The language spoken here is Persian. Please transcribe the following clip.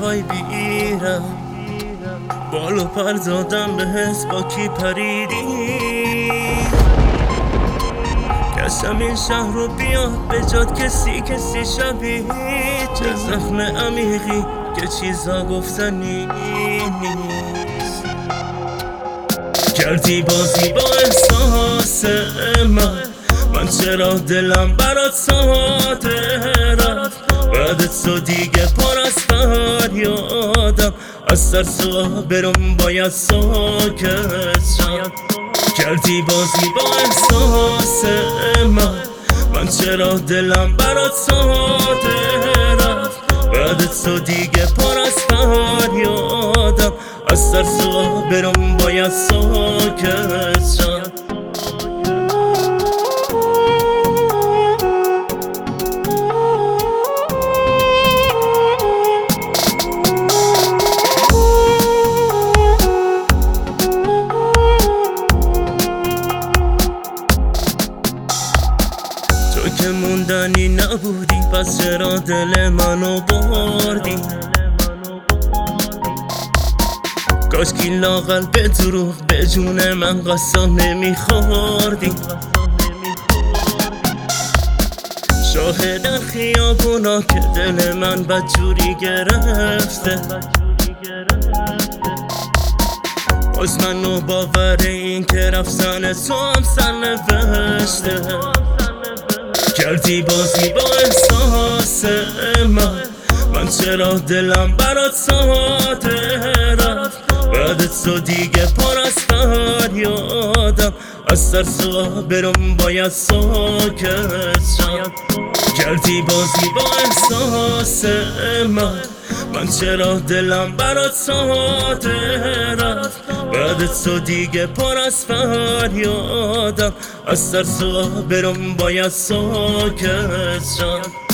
هوای بیرم، بالو پر زدم بهت با کی پریدی. کشم این شهر رو بیاد به جاد کسی شبیه، چه زخم عمیقی که چیزا گفتنی نیست. کردی بازی با احساس من چرا دلم برات ساده رفت. بعد تو دیگه پر از فریادم، از ترس برم باید ساکت شم. کردی بازی با احساس من چرا دلم برات ساده رفت. بعد تو دیگه پر از فریادم، از ترس برم باید ساکت شم. تو که موندنی نبودی، پس چرا دل منو بردی؟ کاش که لااقل به دروغ به جون من قسم نمیخوردی. شاهد خیابونا که دل من بدجوری گرفته، باز منو باور این که رفتن تو هم سرنوشته. کردی بازی با احساس من چرا دلم برات ساده رفت. بعد تو دیگه پر از فریادم، از ترس برم باید ساکت شم. کردی بازی با احساس من چرا دلم برات ساده رفت. بعد تو دیگه پر از فریادم، از ترس برم باید ساکت شم.